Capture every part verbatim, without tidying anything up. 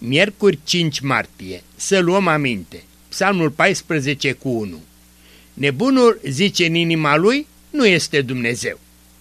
Miercuri cinci martie, să luăm aminte, Psalmul paisprezece cu unu. Nebunul zice în inima lui, nu este Dumnezeu.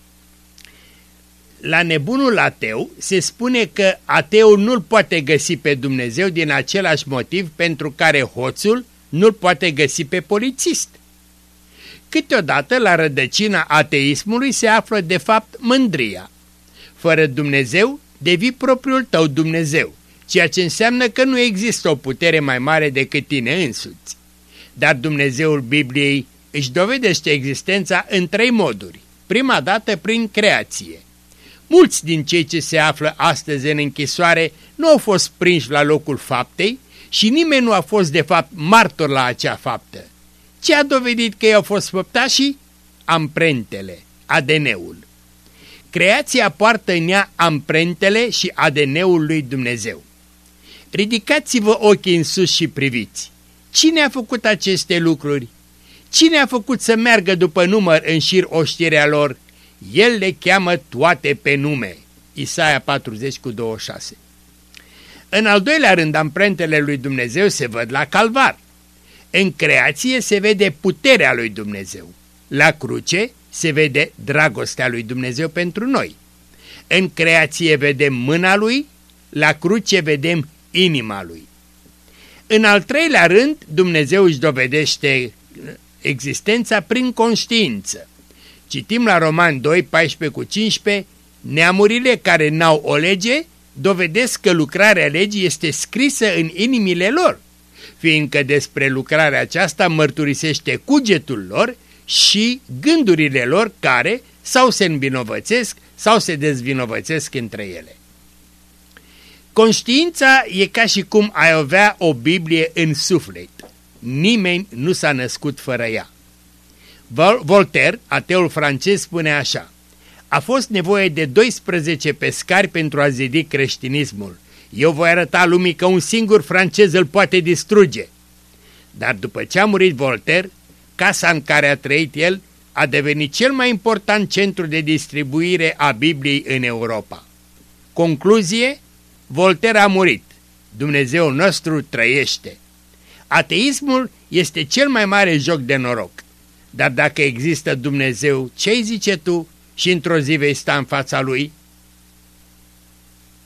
La nebunul ateu se spune că ateul nu-l poate găsi pe Dumnezeu din același motiv pentru care hoțul nu-l poate găsi pe polițist. Câteodată la rădăcina ateismului se află de fapt mândria. Fără Dumnezeu devii propriul tău Dumnezeu, ceea ce înseamnă că nu există o putere mai mare decât tine însuți. Dar Dumnezeul Bibliei își dovedește existența în trei moduri. Prima dată prin creație. Mulți din cei ce se află astăzi în închisoare nu au fost prinși la locul faptei și nimeni nu a fost de fapt martor la acea faptă. Ce a dovedit că ei au fost făptașii? Amprentele, A D N-ul. Creația poartă în ea amprentele și A D N-ul lui Dumnezeu. Ridicați-vă ochii în sus și priviți. Cine a făcut aceste lucruri? Cine a făcut să meargă după număr în șir oștirea lor? El le cheamă toate pe nume. Isaia patruzeci cu douăzeci și șase. În al doilea rând, amprentele lui Dumnezeu se văd la calvar. În creație se vede puterea lui Dumnezeu. La cruce se vede dragostea lui Dumnezeu pentru noi. În creație vedem mâna lui, la cruce vedem inima lui. În al treilea rând, Dumnezeu își dovedește existența prin conștiință. Citim la Romani doi, paisprezece cu cincisprezece, neamurile care n-au o lege dovedesc că lucrarea legii este scrisă în inimile lor, fiindcă despre lucrarea aceasta mărturisește cugetul lor și gândurile lor care sau se învinovățesc sau se dezvinovățesc între ele. Conștiința e ca și cum ai avea o Biblie în suflet. Nimeni nu s-a născut fără ea. Voltaire, ateul francez, spune așa: a fost nevoie de doisprezece pescari pentru a zidi creștinismul. Eu voi arăta lumii că un singur francez îl poate distruge. Dar după ce a murit Voltaire, casa în care a trăit el a devenit cel mai important centru de distribuire a Bibliei în Europa. Concluzie: Voltaire a murit. Dumnezeul nostru trăiește. Ateismul este cel mai mare joc de noroc. Dar dacă există Dumnezeu, ce-i zice tu și într-o zi vei sta în fața lui?